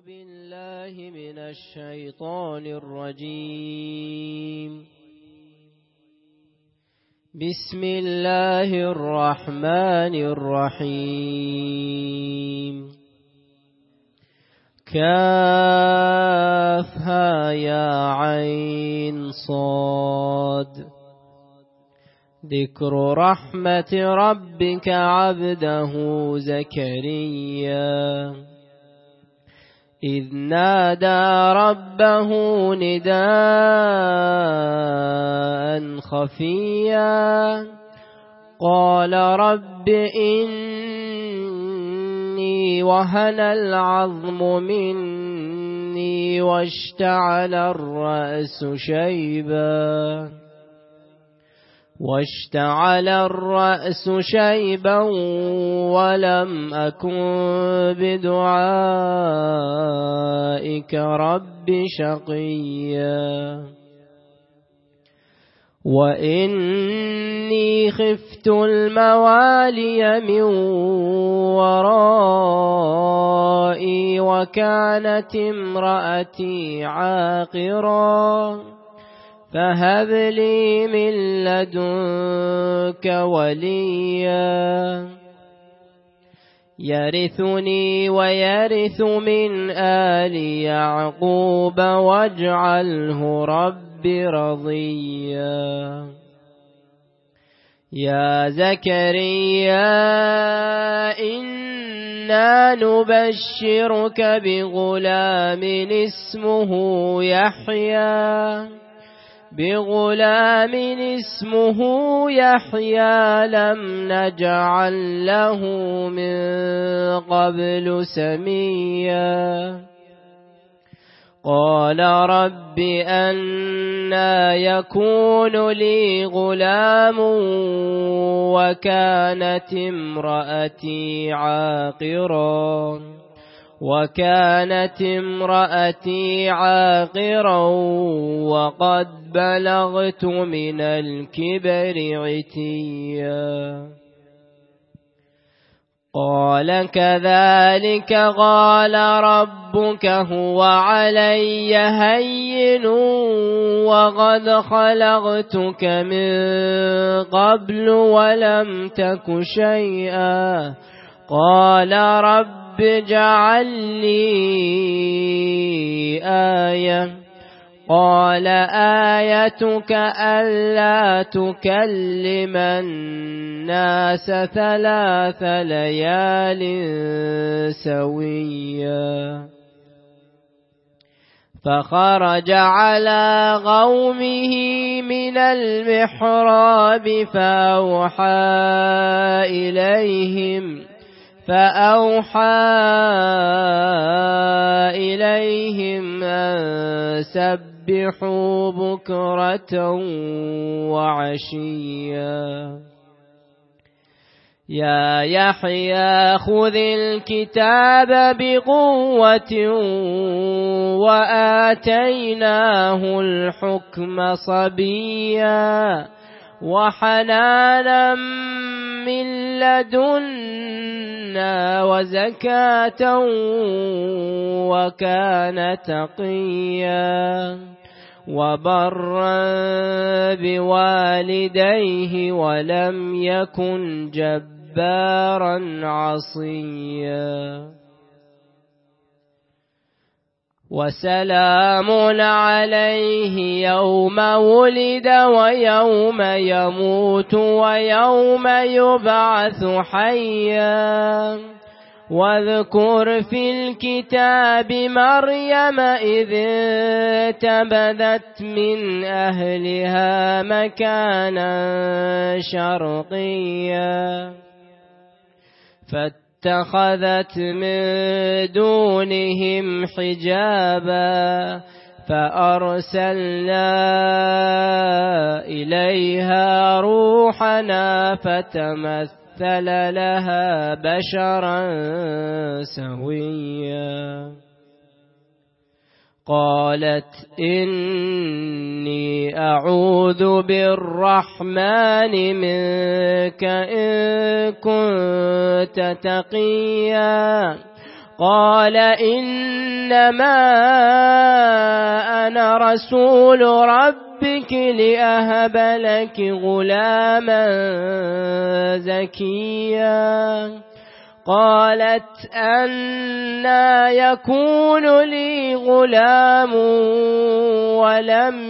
بالله من الشيطان الرجيم. بسم الله الرحمن الرحيم. كافها يا عين صاد. ذكر رحمة ربك عبده زكريا إذ نادى ربه نداء خفيا قال رب إني وهن العظم مني واشتعل الرأس شيبا ولم أكن بدعائك رب شقيا وإني خفت الموالي من ورائي وكانت امرأتي عاقرا فهب لي من لدنك وليا يرثني ويرث من آل يعقوب واجعله رب رضيا. يا زكريا إنا نبشرك بغلام اسمه يحيى لم نجعل له من قبل سميا. قال رب أنى يكون لي غلام وكانت امرأتي عاقرا وقد بلغت من الكبر عتيا. قال كذلك قال ربك هو علي هين وقد خلقتك من قبل ولم تك شيئا. قال رب اجعل لي آية. قال آيتك ألا تكلم الناس 3 ليال سويا. فخرج على قومه من المحراب فأوحى إليهم أن سبحوا بكرة وعشيا. يا يحيى خذ الكتاب بقوة وآتيناه الحكم صبيا وحنانا من لدنا وزكاة وكان تقيا وبرا بوالديه ولم يكن جبارا عصيا. وسلام عليه يوم ولد ويوم يموت ويوم يبعث حيا. واذكر في الكتاب مريم إذ انتبذت من أهلها مكانا شرقيا فاتخذت من دونهم حجابا فأرسلنا إليها روحنا فتمثل لها بشرا سويا. قالت إني أعوذ بالرحمن منك إن كنت تقيا. قال إني إنما أنا رسول ربك لأهب لك غلاما زكيا قالت أنى يكون لي غلام ولم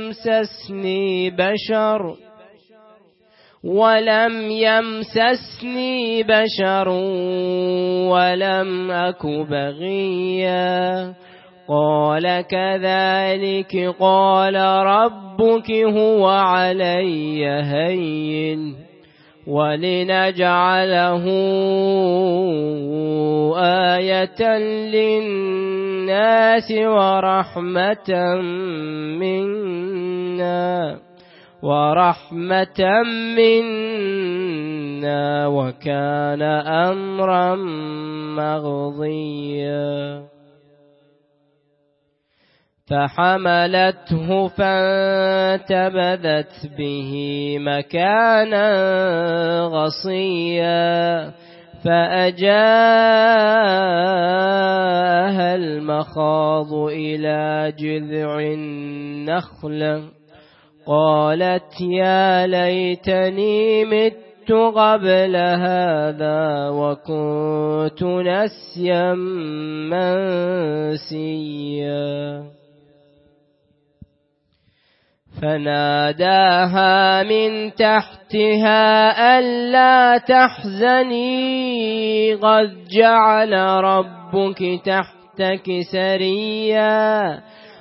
يمسسني بشر ولم أك بغيا قال كذلك قال ربك هو علي هين ولنجعله آية للناس ورحمة منا وكان أمرا مقضيا فحملته فانتبذت به مكانا قصيا فأجاءها المخاض إلى جذع النخلة قالت يا ليتني مت قبل هذا وكنت نسيا منسيا فناداها من تحتها ألا تحزني قد جعل ربك تحتك سريا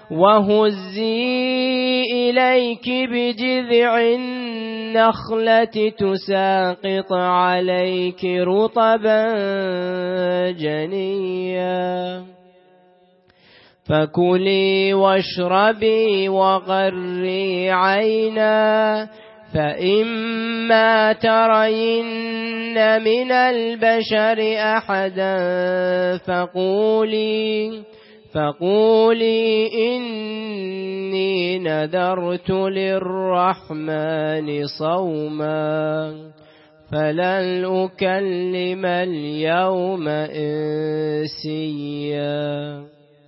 وهزي إليك بجذع النخلة تساقط عليك رطبا جنيا فكلي واشربي وقري عينا فإما ترين من البشر أحدا فقولي إني نذرت للرحمن صوما فلن أكلم اليوم إنسيا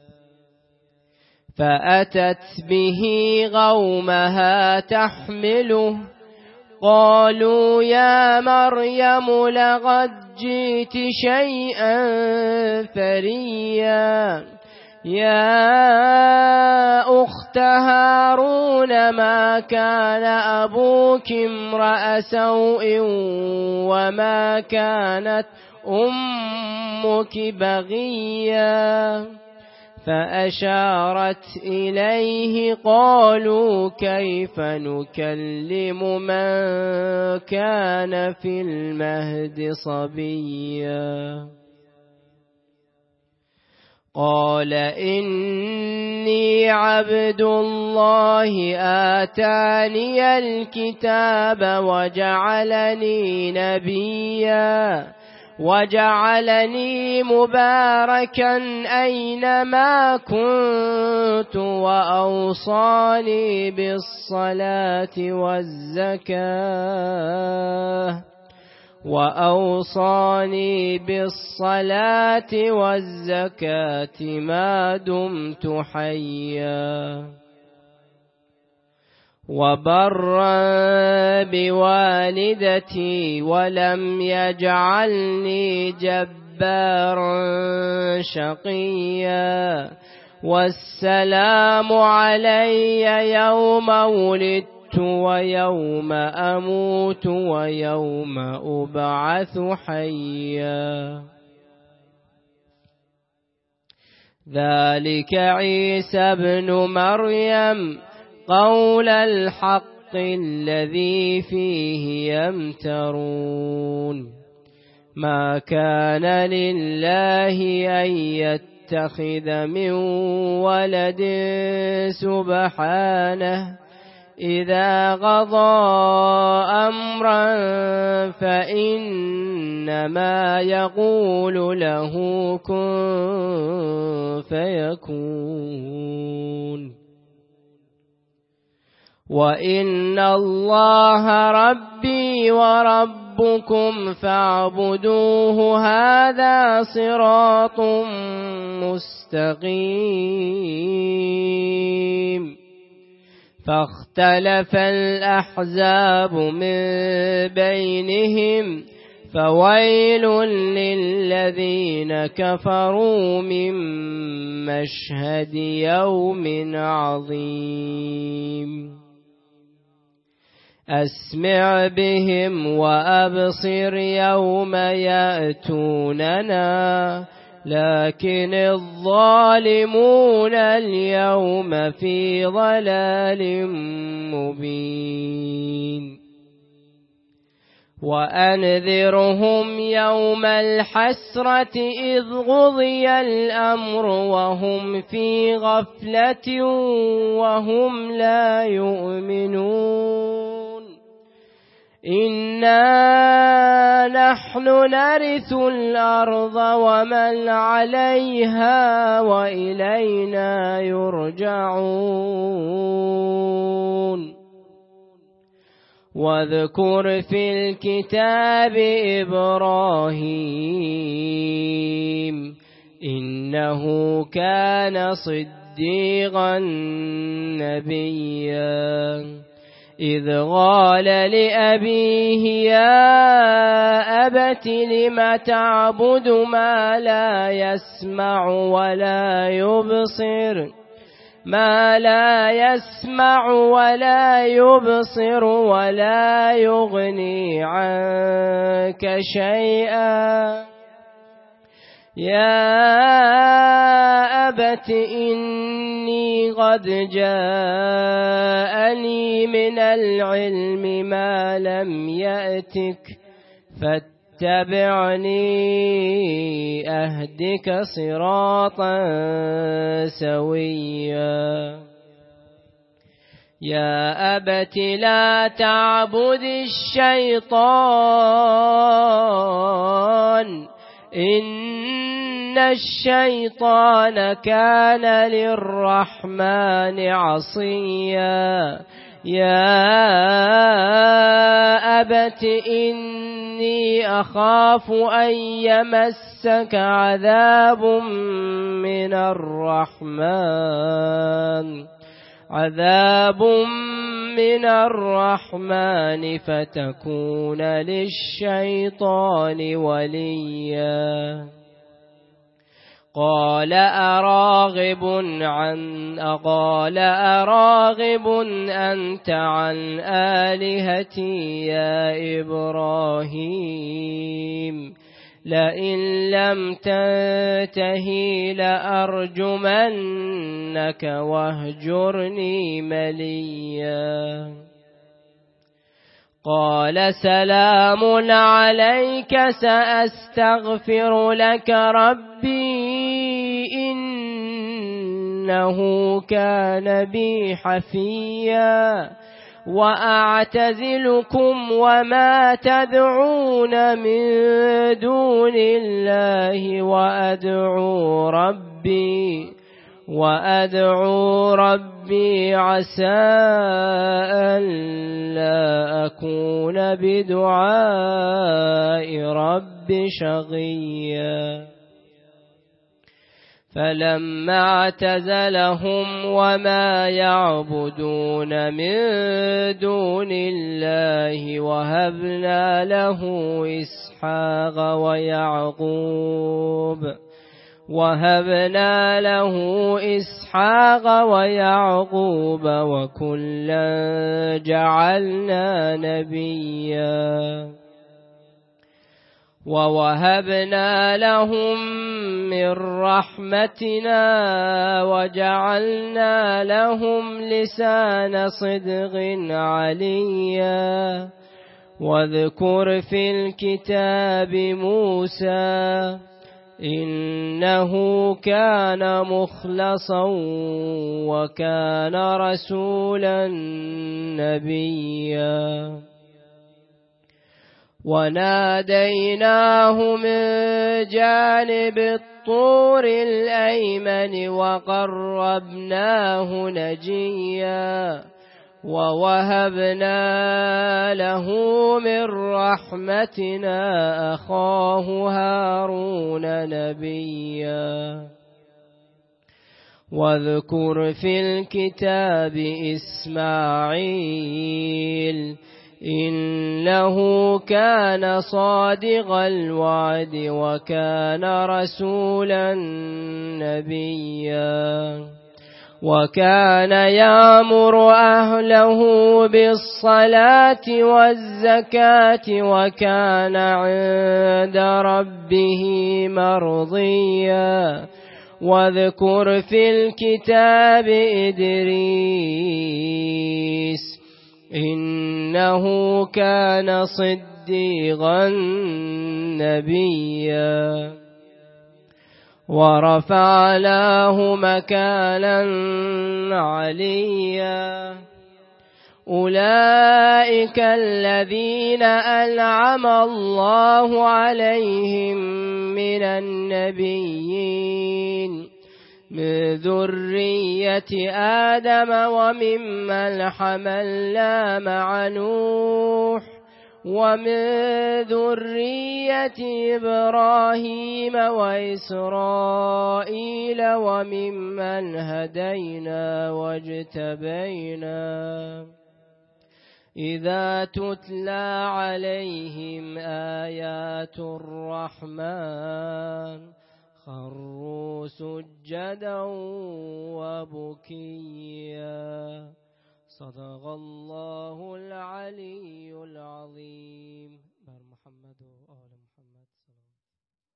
فأتت به قومها تحمله قالوا يا مريم لقد جئت شيئا فريا يا أخت هارون ما كان أبوك امرأ سوء وما كانت أمك بغيا فأشارت إليه قالوا كيف نكلم من كان في المهد صبيا قال إني عبد الله آتاني الكتاب وجعلني نبيا وجعلني مباركا أينما كنت وأوصاني بالصلاة والزكاة ما دمت حيا وبرا بوالدتي ولم يجعلني جبارا شقيا والسلام علي يوم ولدت ويوم أموت ويوم أبعث حيا ذلك عيسى ابن مريم قول الحق الذي فيه يمترون ما كان لله أن يتخذ من ولد سبحانه إذا قضى أمرا فإنما يقول له كن فيكون وإن الله ربي ربي وربكم فاعبدوه هذا صراط مستقيم. فاختلف الأحزاب من بينهم فويل للذين كفروا من مشهد يوم عظيم. أسمع بهم وأبصر يوم يأتوننا لكن الظالمون اليوم في ضلال مبين. وأنذرهم يوم الحسرة إذ قضي الأمر وهم في غفلة وهم لا يؤمنون. إنا نحن نرث الأرض ومن عليها وإلينا يرجعون. واذكر في الكتاب إبراهيم إنه كان صديقا نبيا إذ قال لأبيه يا أبت لم تعبد ما لا يسمع ولا يبصر ولا يبصر ولا يغني عنك شيئا. يا أبت إني قد جاءني من العلم ما لم يأتك فاتبعني أهدك صراطا سويا. يا أبت لا تعبد الشيطان إن الشيطان كان للرحمن عصيا. يا أبت إني أخاف أن يمسك عذاب من الرحمن فتكون للشيطان وليا. قال أراغب أنت عن آلهتي يا إبراهيم لئن لم تنتهي لأرجمنك واهجرني مليا. قال سلام عليك سأستغفر لك ربي إنه كان بي حفيا. وأعتزلكم وما تدعون من دون الله وأدعو ربي عسى ألا أكون بدعاء ربي شقيا. فلما اعتزلهم وما يعبدون من دون الله وهبنا له إسحاق ويعقوب وكلا جعلنا نبيا. ووهبنا لهم من رحمتنا وجعلنا لهم لسان صدق عليا. واذكر في الكتاب موسى إنه كان مخلصا وكان رسولا نبيا. وناديناه من جانب الطور الأيمن وقربناه نجيا. ووهبنا له من رحمتنا أخاه هارون نبيا واذكر في الكتاب إسماعيل إنه كان صادق الوعد وكان رسولا نبيا وكان يأمر أهله بالصلاة والزكاة وكان عند ربه مرضيا واذكر في الكتاب إدريس إنه كان صديقا نبيا ورفعناه مكانا عليا أولئك الذين أنعم الله عليهم من النبيين من ذرية آدم وممن حملنا مع نوح ومن ذرية إبراهيم وإسرائيل وممن هدينا واجتبينا إذا تتلى عليهم آيات الرحمن خروا سجدا وبكيا صدق الله العلي العظيم. محمد